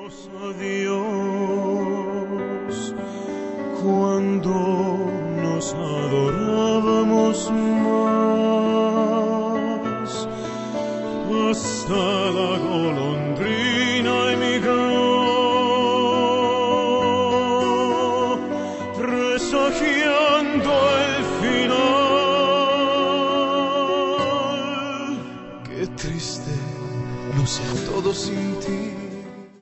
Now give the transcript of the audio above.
Dios, cuando nos adorábamos más, hasta la golondrina emigró, presagiando el final. Qué triste no ser todo sin ti.